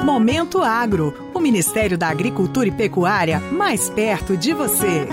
Momento Agro, o Ministério da Agricultura e Pecuária mais perto de você.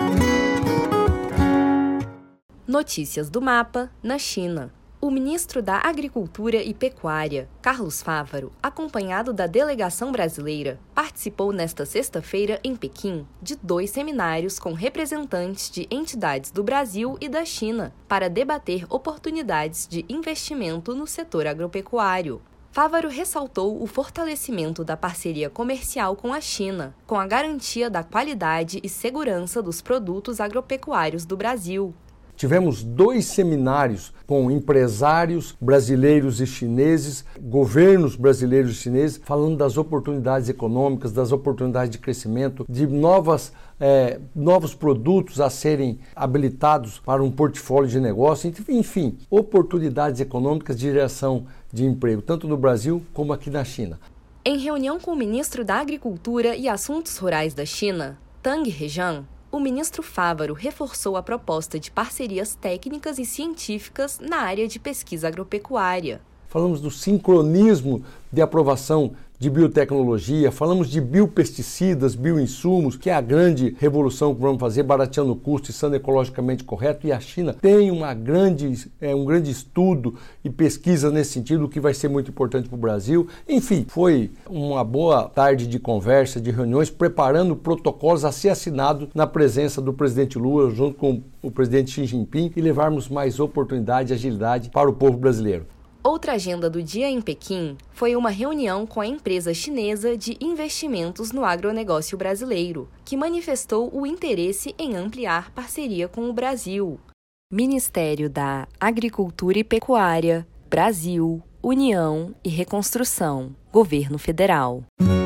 Notícias do Mapa na China. O ministro da Agricultura e Pecuária, Carlos Fávaro, acompanhado da delegação brasileira, participou nesta sexta-feira em Pequim de 2 seminários com representantes de entidades do Brasil e da China para debater oportunidades de investimento no setor agropecuário. Fávaro ressaltou o fortalecimento da parceria comercial com a China, com a garantia da qualidade e segurança dos produtos agropecuários do Brasil. Tivemos 2 seminários com empresários brasileiros e chineses, governos brasileiros e chineses, falando das oportunidades econômicas, das oportunidades de crescimento, de novos produtos a serem habilitados para um portfólio de negócio, enfim, oportunidades econômicas de geração de emprego, tanto no Brasil como aqui na China. Em reunião com o ministro da Agricultura e Assuntos Rurais da China, Tang Hejian, o ministro Fávaro reforçou a proposta de parcerias técnicas e científicas na área de pesquisa agropecuária. Falamos do sincronismo de aprovação de biotecnologia, falamos de biopesticidas, bioinsumos, que é a grande revolução que vamos fazer, barateando o custo e sendo ecologicamente correto. E a China tem um grande estudo e pesquisa nesse sentido, que vai ser muito importante para o Brasil. Enfim, foi uma boa tarde de conversa, de reuniões, preparando protocolos a ser assinados na presença do presidente Lula, junto com o presidente Xi Jinping, e levarmos mais oportunidade e agilidade para o povo brasileiro. Outra agenda do dia em Pequim foi uma reunião com a empresa chinesa de investimentos no agronegócio brasileiro, que manifestou o interesse em ampliar parceria com o Brasil. Ministério da Agricultura e Pecuária, Brasil, União e Reconstrução, Governo Federal.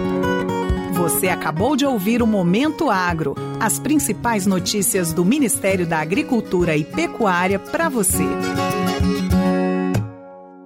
Você acabou de ouvir o Momento Agro, as principais notícias do Ministério da Agricultura e Pecuária para você.